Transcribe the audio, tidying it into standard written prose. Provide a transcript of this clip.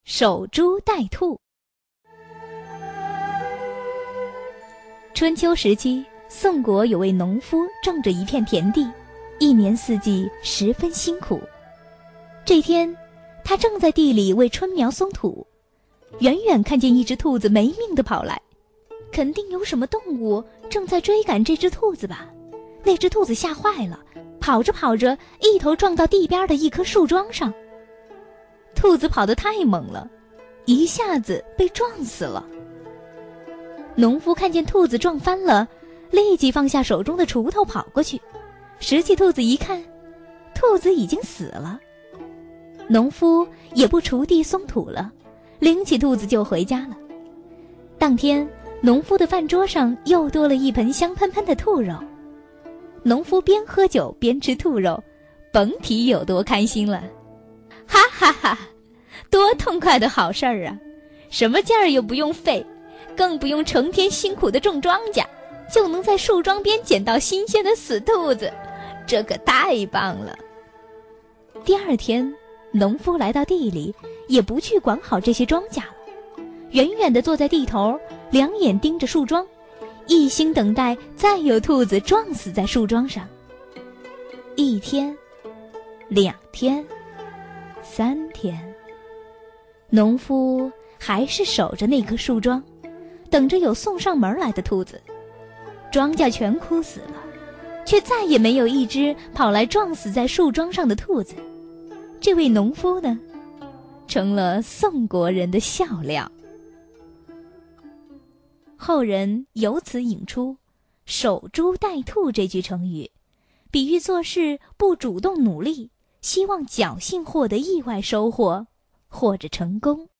守株待兔。春秋时期，宋国有位农夫种着一片田地，一年四季十分辛苦。这天，他正在地里为春苗松土，远远看见一只兔子没命地跑来，肯定有什么动物正在追赶这只兔子吧。那只兔子吓坏了，跑着跑着，一头撞到地边的一棵树桩上。兔子跑得太猛了，一下子被撞死了。农夫看见兔子撞翻了，立即放下手中的锄头跑过去，拾起兔子一看，兔子已经死了。农夫也不锄地松土了，拎起兔子就回家了。当天，农夫的饭桌上又多了一盆香喷喷的兔肉。农夫边喝酒边吃兔肉，甭提有多开心了。哈哈哈，多痛快的好事儿啊！什么劲儿又不用费，更不用成天辛苦的种庄稼，就能在树桩边捡到新鲜的死兔子，这可太棒了。第二天，农夫来到地里，也不去管好这些庄稼了，远远地坐在地头，两眼盯着树桩，一心等待再有兔子撞死在树桩上。一天，两天，三天，农夫还是守着那棵树桩，等着有送上门来的兔子。庄稼全枯死了，却再也没有一只跑来撞死在树桩上的兔子。这位农夫呢，成了宋国人的笑料。后人由此引出“守株待兔”这句成语，比喻做事不主动努力，希望侥幸获得意外收获或者成功。